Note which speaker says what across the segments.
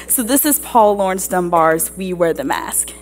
Speaker 1: So this is Paul Laurence Dunbar's We Wear the Mask.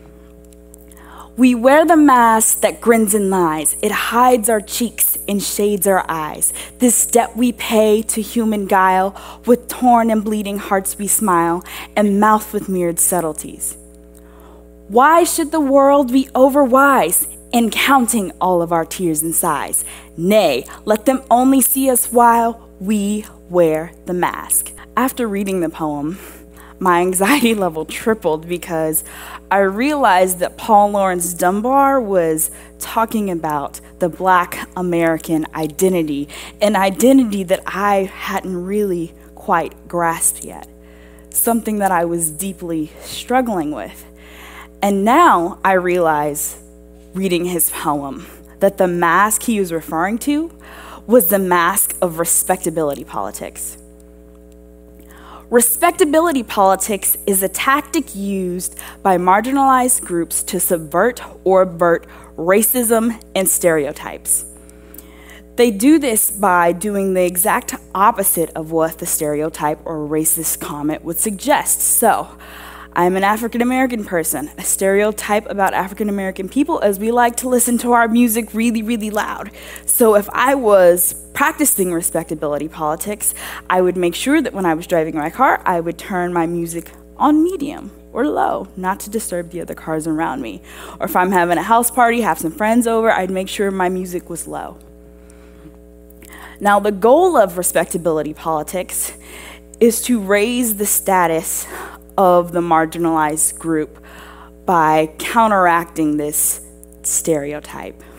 Speaker 1: We wear the mask that grins and lies. It hides our cheeks and shades our eyes. This debt we pay to human guile. With torn and bleeding hearts we smile, and mouth with mirrored subtleties. Why should the world be overwise in counting all of our tears and sighs? Nay, let them only see us while we wear the mask. After reading the poem, my anxiety level tripled because I realized that Paul Laurence Dunbar was talking about the Black American identity, an identity that I hadn't really quite grasped yet, something that I was deeply struggling with. And now I realize, reading his poem, that the mask he was referring to was the mask of respectability politics. Respectability politics is a tactic used by marginalized groups to subvert or avert racism and stereotypes. They do this by doing the exact opposite of what the stereotype or racist comment would suggest. So, I'm an African American person. A stereotype about African American people is we like to listen to our music really, really loud. So if I was practicing respectability politics, I would make sure that when I was driving my car, I would turn my music on medium or low, not to disturb the other cars around me. Or if I'm having a house party, have some friends over, I'd make sure my music was low. Now, the goal of respectability politics is to raise the status of the marginalized group by counteracting this stereotype.